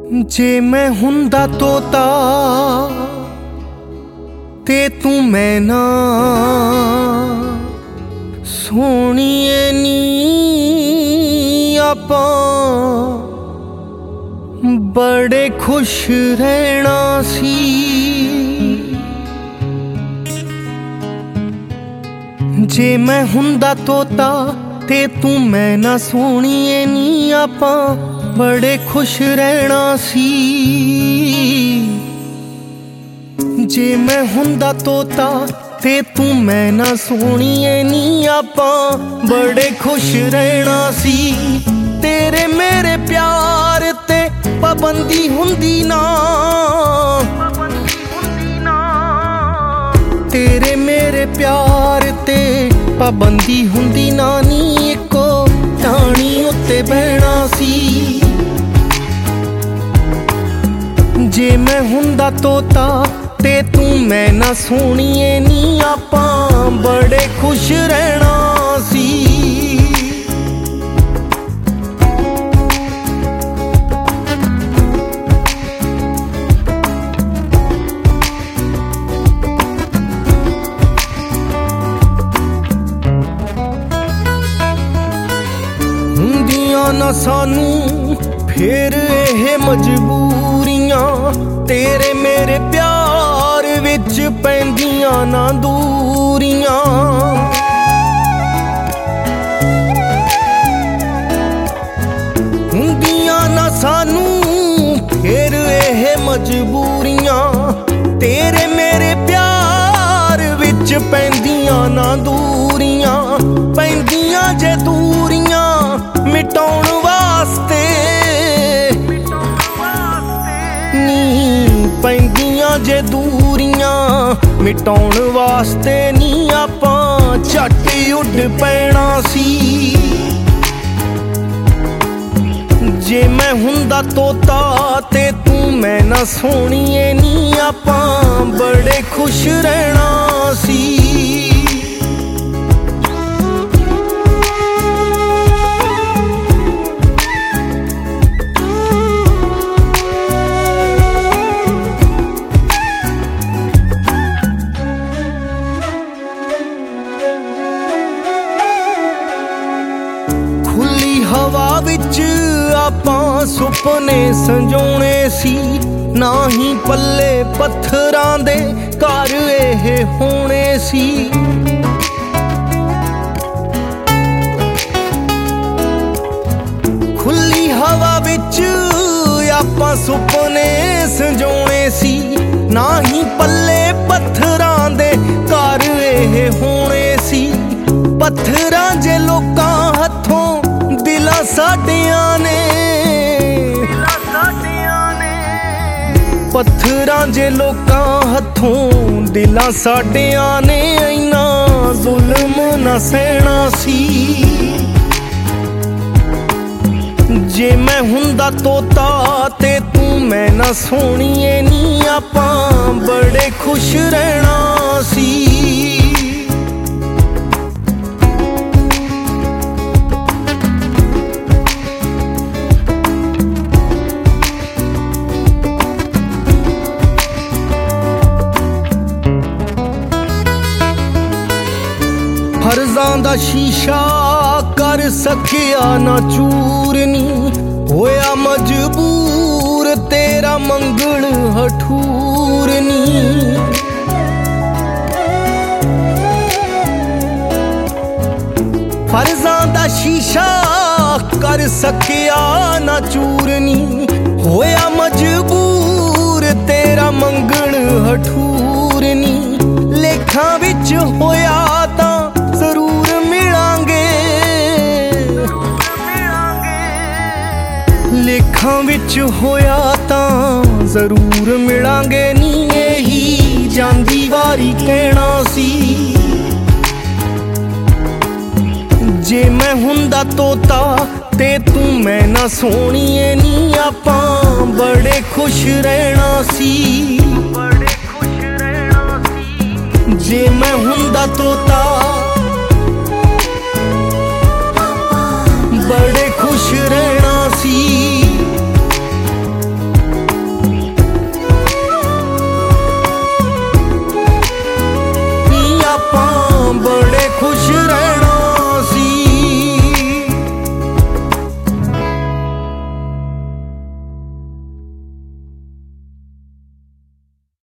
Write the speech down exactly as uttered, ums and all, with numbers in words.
जे मैं हुंदा तोता ते तू मैं ना सोहणीए नी आपां बड़े खुश रहना सी। जे मैं हुंदा तोता ते तू मैं ना सोहणीए नी आपां बड़े खुश रहना सी। जे मैं हुंदा तोता ते तू मैं ना सोहणीए नी आपां बड़े खुश रहना सी। तेरे मेरे प्यार ते पाबंदी हुंदी ना, तेरे मेरे प्यार ते पाबंदी हुंदी ना नी इको टाणी उत्ते बहना सी। जे मैं हुंदा तोता ते तू मैं ना सोहणीए नी आपां बड़े खुश रहना सी। हुंदियां ना सानू फिर एह मजबूरियां, तेरे मेरे प्यार विच पैंदियां ना दूरियां। हुंदियां ना सानू फिर एह मजबूरियां, तेरे मेरे प्यार विच पैंदियां ना दूरियां। पैंदियां जे दूरियां मिटाउण वास्ते नी, पैंदियां जे दूरियां मिटाउण वास्ते नी आपां झट उड़ पैना सी। जे मैं हुंदा तोता ते तू मैं ना सोहणीए नी आपां बड़े खुश रहना सी। हवा विच आपां सुपने संजोणे सी, ना ही पल्ले पत्थरां दे घर एह होणे सी। खुली हवा विच आपां सुपने संजोणे सी, ना ही पल्ले पत्थरां दे घर एह होणे सी। पत्थरां जे लोकां हत्थों दिलां साडियां ने, पत्थरां जे लोकां हत्थों दिलां साडियां ने इन्ना जुल्म ना सहना सी। जे मैं हुंदा तोता ते तू मैं ना सोहणीए नी आपां बड़े खुश रहना सी। फर्जां दा शीशा कर सकिया ना चूर नी, होया मजबूर तेरा मंगण हठूर नी। फर्जां दा शीशा कर सकिया ना चूर नी, होया मजबूर तेरा मंगण हठूर नी। लेखां विच होया तां जरूर मिलांगे, लेखां विच होया तां जरूर मिलांगे नी यही जांदी वारी कहना सी। जे मैं हुंदा तोता ते तू मैं ना सोहणीए नी आपां बड़े खुश रहना सी। जे मैं हुंदा तोता